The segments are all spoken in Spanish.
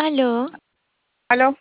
Aló, ¿Aló?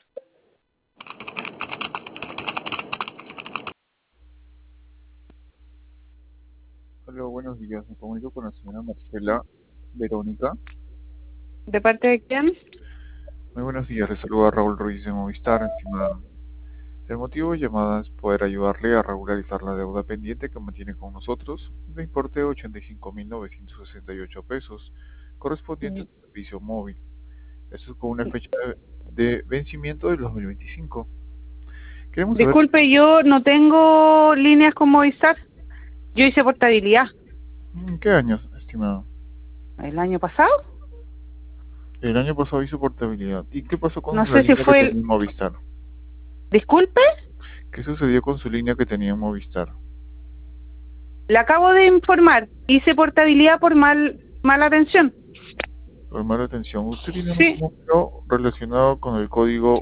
Hola, buenos días. Me comunico con la señora Marcela Verónica. ¿De parte de quién? Muy buenos días. Le saluda Raúl Ruiz de Movistar, estimada. El motivo de llamada es poder ayudarle a regularizar la deuda pendiente que mantiene con nosotros, de importe de 85.968 pesos, correspondiente a Mm. su servicio móvil. Esto es con una fecha de vencimiento del 2025. Queremos saber, Disculpe, yo no tengo líneas con Movistar. Yo hice portabilidad ¿en qué años, estimado? el año pasado. El año pasado hizo portabilidad. ¿Y qué pasó No con la sé si línea que fue el... tenía en Movistar? Disculpe, ¿Qué sucedió con su línea que tenía en Movistar? le acabo de informar. Hice portabilidad por mala atención. Por mala atención, usted tiene un Sí, número relacionado con el código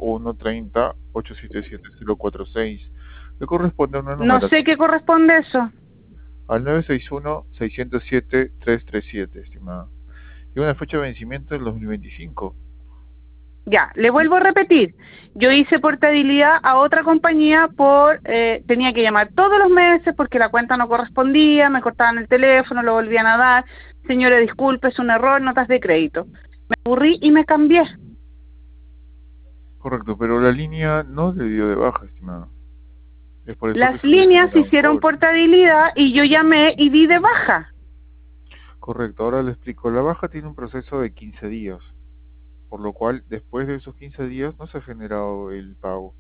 130-877-046. Le corresponde a una no sé numeración qué corresponde eso. al 961-607-337, estimada. Y una fecha de vencimiento del 2025. Ya, le vuelvo a repetir. Yo hice portabilidad a otra compañía tenía que llamar todos los meses porque la cuenta no correspondía, me cortaban el teléfono, lo volvían a dar. Señora, disculpe, es un error, notas de crédito. Me aburrí y me cambié. Correcto, pero la línea no le dio de baja, estimada. Es por eso que Las se le líneas genera un hicieron cobro. portabilidad y yo llamé y di de baja. Correcto, ahora le explico. La baja tiene un proceso de 15 días, por lo cual después de esos 15 días no se ha generado el pago.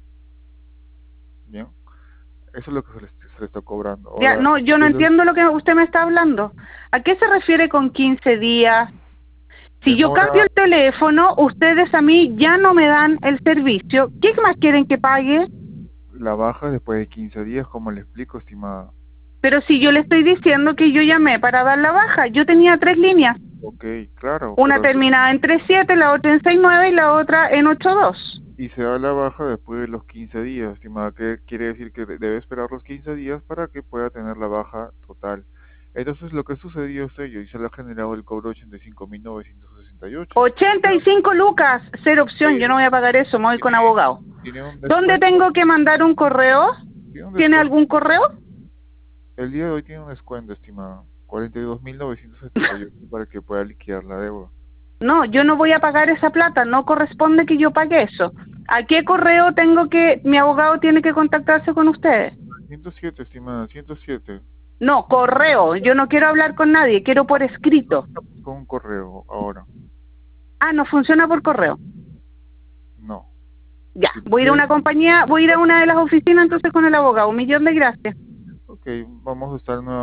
Bien. Eso es lo que se le está cobrando. Ya, Ahora, no, yo no de los entiendo lo que usted me está hablando. ¿A qué se refiere con 15 días? Si yo cambio demora, el teléfono, ustedes a mí ya no me dan el servicio. ¿Qué más quieren que pague? la baja después de 15 días, como le explico, estimada. Pero si yo le estoy diciendo que yo llamé para dar la baja, yo tenía 3 líneas. Ok, claro, Una pero terminada en 37, la otra en 69 y la otra en 82. y se da la baja después de los 15 días, estimada, que quiere decir que debe esperar los 15 días para que pueda tener la baja total. Entonces, lo que sucedió es ello, y se le ha generado el cobro de 85.968, estimada. 85 lucas, cero opción, yo no Pero voy a pagar eso, me voy con tiene, abogado. tiene un ¿Dónde descuento, tengo que mandar un correo? tiene un ¿Tiene descuento. algún correo? El día de hoy tiene un descuento, estimada. 42.978 para que pueda liquidar la deuda. No, yo no voy a pagar esa plata, no corresponde que yo pague eso. ¿A qué correo mi abogado tiene que contactarse con ustedes? 107, estimada, 107. No, correo, yo no quiero hablar con nadie, quiero por escrito. Con un correo ahora. Ah, no funciona por correo. No. Ya, Si voy a ir a quiere, una compañía, voy a ir a una de las oficinas entonces con el abogado. Un millón de gracias. ok, vamos a estar nuevamente.